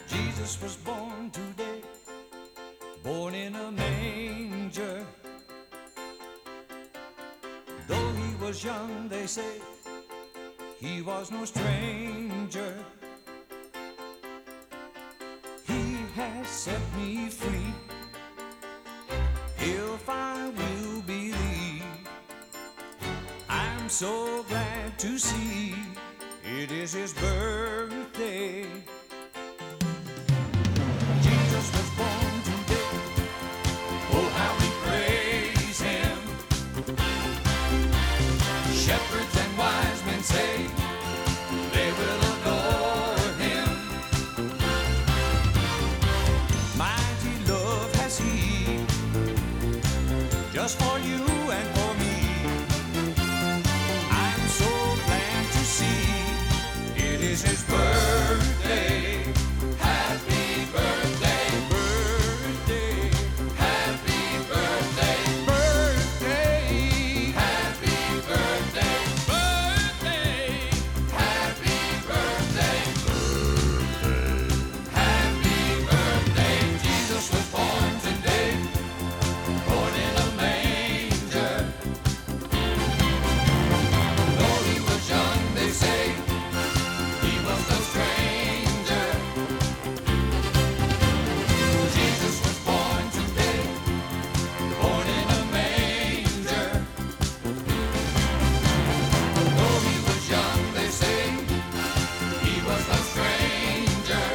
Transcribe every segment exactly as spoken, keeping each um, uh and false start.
Jesus was born today, born in a manger. Though he was young, they say, he was no stranger. He has set me free. If I will believe, I'm so glad to see it is his birthday. Jesus was born today. Oh, how we praise him. Shepherds and wise men say they will adore him. Mighty love has he, just for you and for me. I'm so glad to see it is his birthday. Happy birthday, birthday, happy birthday, birthday, happy birthday, birthday, happy birthday, birthday, happy birthday. Jesus was born today, born in a manger. Though he was young, they say, he was no stranger. Jesus was born today, born in a manger. Though he was young, they say, he was no stranger.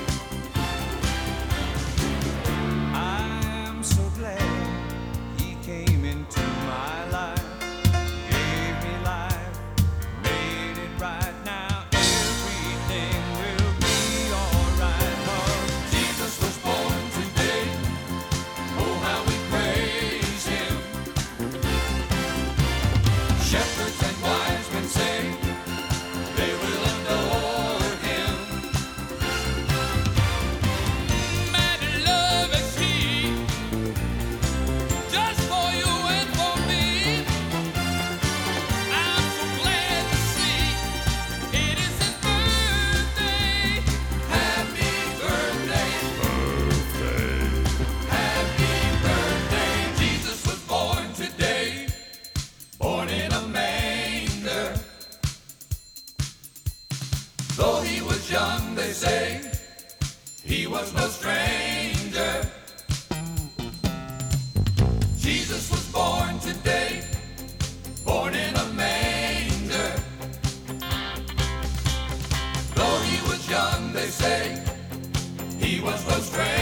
I'm so glad he came into my life, gave me life, made it right now. Everything will be alright, 'cause Jesus was born today. Oh, how we praise him. Shepherds and wise men say they will adore him. Mighty love is he, just for you and for me. I'm so glad to see it is his birthday. Happy birthday, birthday, happy birthday. Jesus was born today, born in a manger. Though he was young, they say, he was no stranger. Jesus was born today, born in a manger. Though he was young, they say, he was no stranger.